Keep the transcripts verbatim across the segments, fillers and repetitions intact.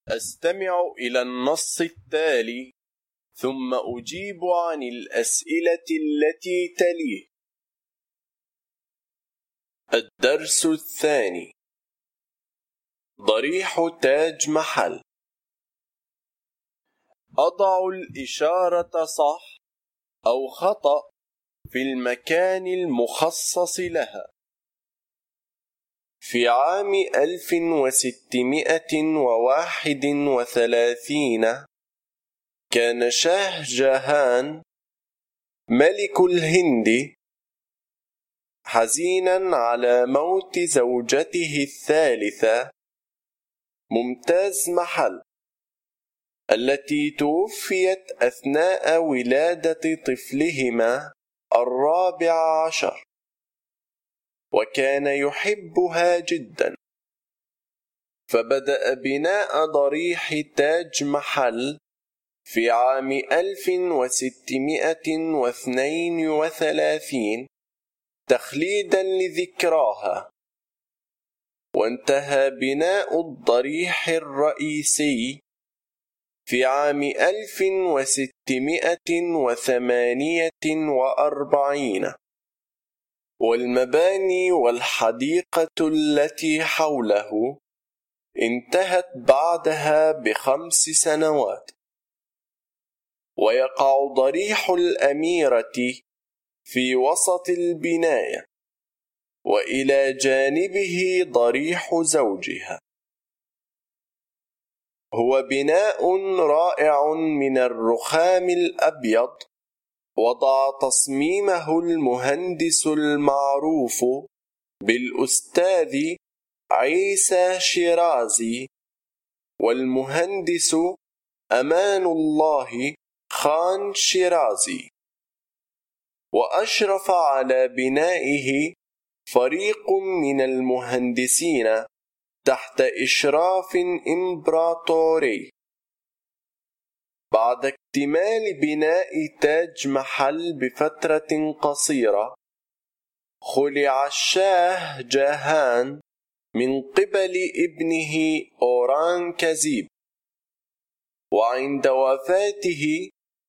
أستمع إلى النص التالي ثم أجيب عن الأسئلة التي تليه. الدرس الثاني: ضريح تاج محل. أضع الإشارة صح أو خطأ في المكان المخصص لها. في عام ألف وستمائة وواحد وثلاثين كان شاه جاهان ملك الهند حزينا على موت زوجته الثالثة ممتاز محل، التي توفيت أثناء ولادة طفلهما الرابع عشر، وكان يحبها جدا، فبدأ بناء ضريح تاج محل في عام ألف وستمائة واثنين وثلاثين تخليدا لذكراها. وانتهى بناء الضريح الرئيسي في عام ألف وستمائة وثمانية وأربعين، والمباني والحديقة التي حوله انتهت بعدها بخمس سنوات. ويقع ضريح الأميرة في وسط البناية، وإلى جانبه ضريح زوجها. هو بناء رائع من الرخام الأبيض، وضع تصميمه المهندس المعروف بالأستاذ عيسى شيرازي، والمهندس أمان الله خان شيرازي. وأشرف على بنائه فريق من المهندسين تحت إشراف إمبراطوري. بعد اكتمال بناء تاج محل بفترة قصيرة، خلع الشاه جاهان من قبل ابنه أورانكزيب، وعند وفاته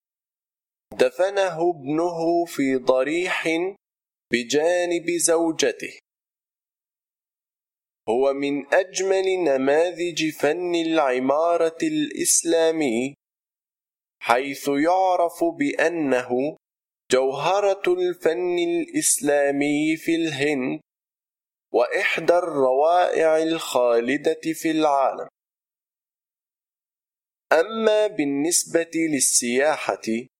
دفنه ابنه في ضريح بجانب زوجته. هو من أجمل نماذج فن العمارة الإسلامي، حيث يعرف بأنه جوهرة الفن الإسلامي في الهند، وإحدى الروائع الخالدة في العالم. أما بالنسبة للسياحة،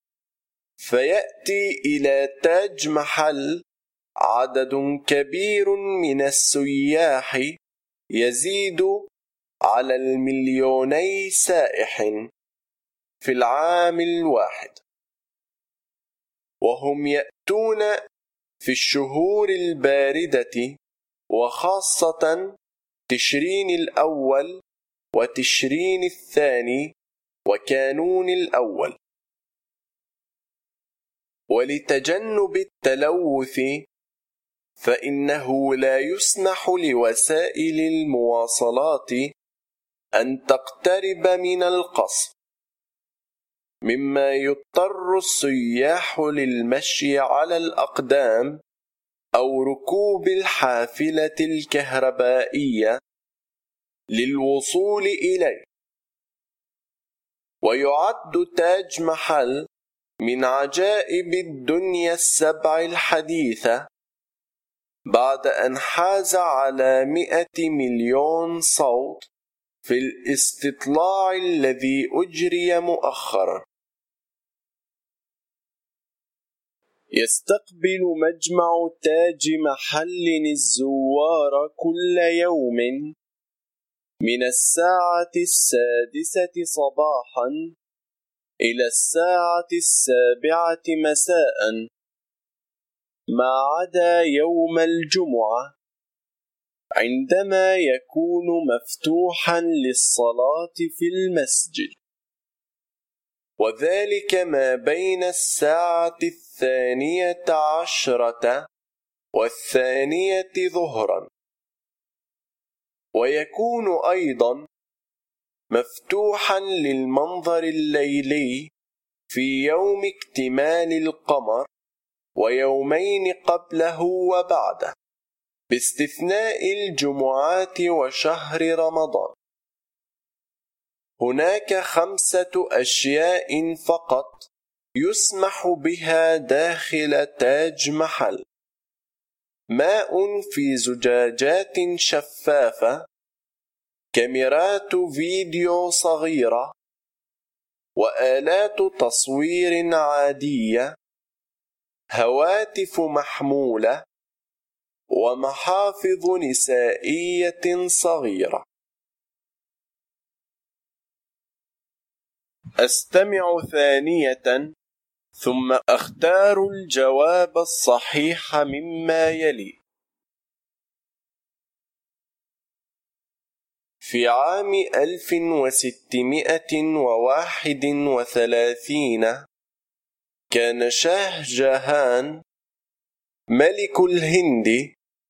فيأتي إلى تاج محل عدد كبير من السياح، يزيد على المليوني سائح في العام الواحد، وهم يأتون في الشهور الباردة، وخاصة تشرين الأول وتشرين الثاني وكانون الأول. ولتجنب التلوث، فإنه لا يسمح لوسائل المواصلات أن تقترب من القصر، مما يضطر السياح للمشي على الأقدام أو ركوب الحافلة الكهربائية للوصول إليه. ويعد تاج محل من عجائب الدنيا السبع الحديثة، بعد أن حاز على مئة مليون صوت في الاستطلاع الذي أجري مؤخرا. يستقبل مجمع تاج محل الزوار كل يوم من الساعة السادسة صباحا إلى الساعة السابعة مساء، ما عدا يوم الجمعة، عندما يكون مفتوحا للصلاة في المسجد، وذلك ما بين الساعة الثانية عشرة والثانية ظهرا. ويكون أيضا مفتوحا للمنظر الليلي في يوم اكتمال القمر ويومين قبله وبعده، باستثناء الجمعات وشهر رمضان. هناك خمسة أشياء فقط يسمح بها داخل تاج محل: ماء في زجاجات شفافة، كاميرات فيديو صغيرة، وآلات تصوير عادية، هواتف محمولة، ومحافظ نسائية صغيرة. أستمع ثانية ثم أختار الجواب الصحيح مما يلي. في عام ألف وستمائة وواحد وثلاثين كان شاه جاهان ملك الهند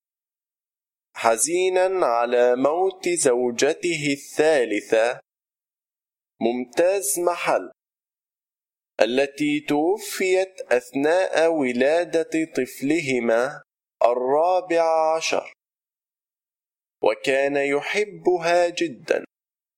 حزينا على موت زوجته الثالثة ممتاز محل، التي توفيت أثناء ولادة طفلهما الرابع عشر، وكان يحبها جدا،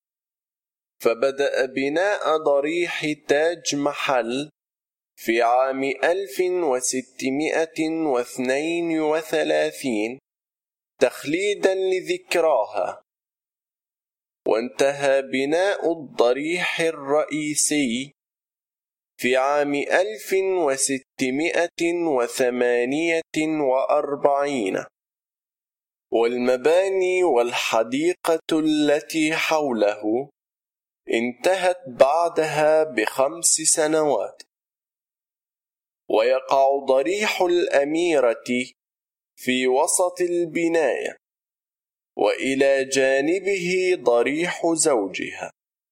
فبدأ بناء ضريح تاج محل في عام ألف وستمائة واثنين وثلاثين تخليدا لذكراها، وانتهى بناء الضريح الرئيسي في عام ألف وستمائة وثمانية وأربعين، والمباني والحديقة التي حوله انتهت بعدها بخمس سنوات. ويقع ضريح الأميرة في وسط البناية، وإلى جانبه ضريح زوجها.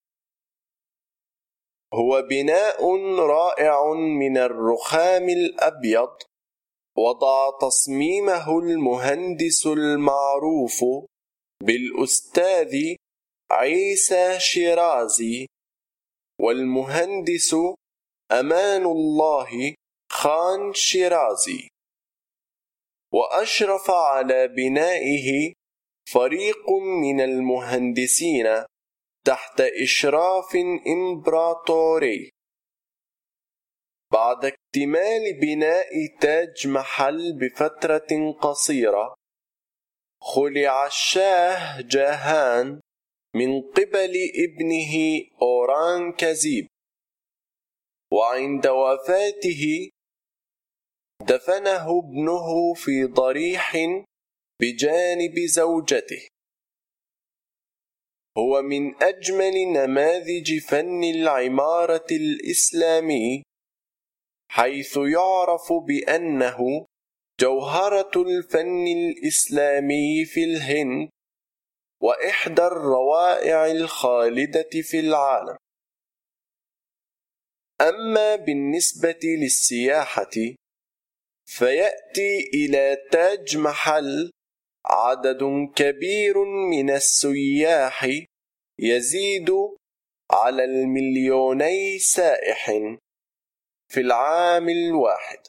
هو بناء رائع من الرخام الأبيض، وضع تصميمه المهندس المعروف بالأستاذ عيسى شيرازي، والمهندس أمان الله خان شيرازي. وأشرف على بنائه فريق من المهندسين تحت إشراف إمبراطوري. بعد اكتمال بناء تاج محل بفترة قصيرة، خلع الشاه جاهان من قبل ابنه أورانكزيب، وعند وفاته دفنه ابنه في ضريح بجانب زوجته. هو من أجمل نماذج فن العمارة الإسلامي، حيث يعرف بأنه جوهرة الفن الإسلامي في الهند، وإحدى الروائع الخالدة في العالم. أما بالنسبة للسياحة، فيأتي إلى تاج محل عدد كبير من السياح يزيد على المليوني سائح في العام الواحد،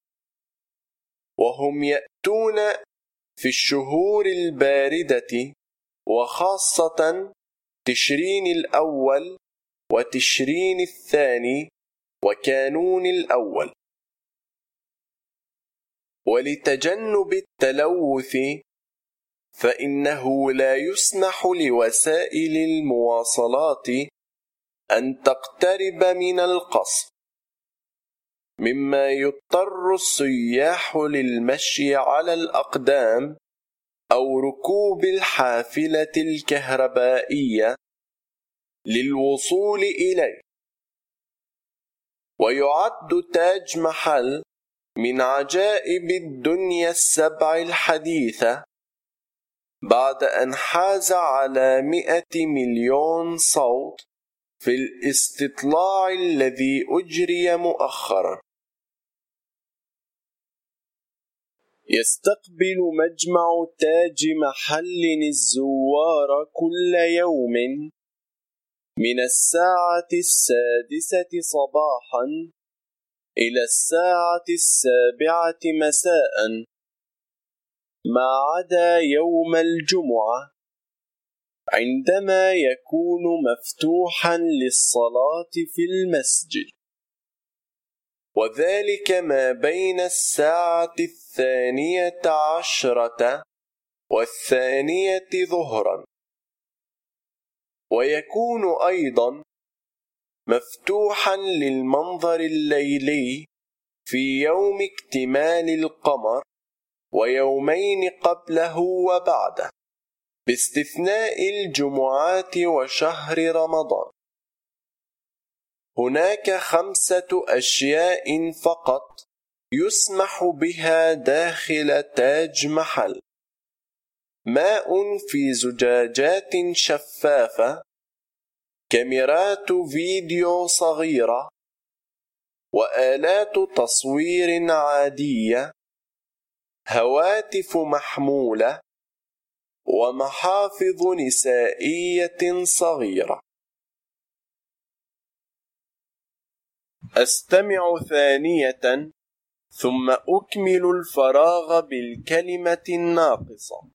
وهم يأتون في الشهور الباردة، وخاصة تشرين الأول وتشرين الثاني وكانون الأول. ولتجنب التلوث، فإنه لا يسمح لوسائل المواصلات أن تقترب من القصر، مما يضطر السياح للمشي على الأقدام أو ركوب الحافلة الكهربائية للوصول إليه. ويعد تاج محل من عجائب الدنيا السبع الحديثة، بعد أن حاز على مئة مليون صوت في الاستطلاع الذي أجري مؤخرا. يستقبل مجمع تاج محل الزوار كل يوم من الساعة السادسة صباحا إلى الساعة السابعة مساء، ما عدا يوم الجمعة عندما يكون مفتوحا للصلاة في المسجد، وذلك ما بين الساعة الثانية عشرة والثانية ظهرا. ويكون أيضا مفتوحا للمنظر الليلي في يوم اكتمال القمر ويومين قبله وبعده، باستثناء الجمعات وشهر رمضان. هناك خمسة أشياء فقط يسمح بها داخل تاج محل: ماء في زجاجات شفافة، كاميرات فيديو صغيرة، وآلات تصوير عادية، هواتف محمولة، ومحافظ نسائية صغيرة. أستمع ثانية ثم أكمل الفراغ بالكلمة الناقصة.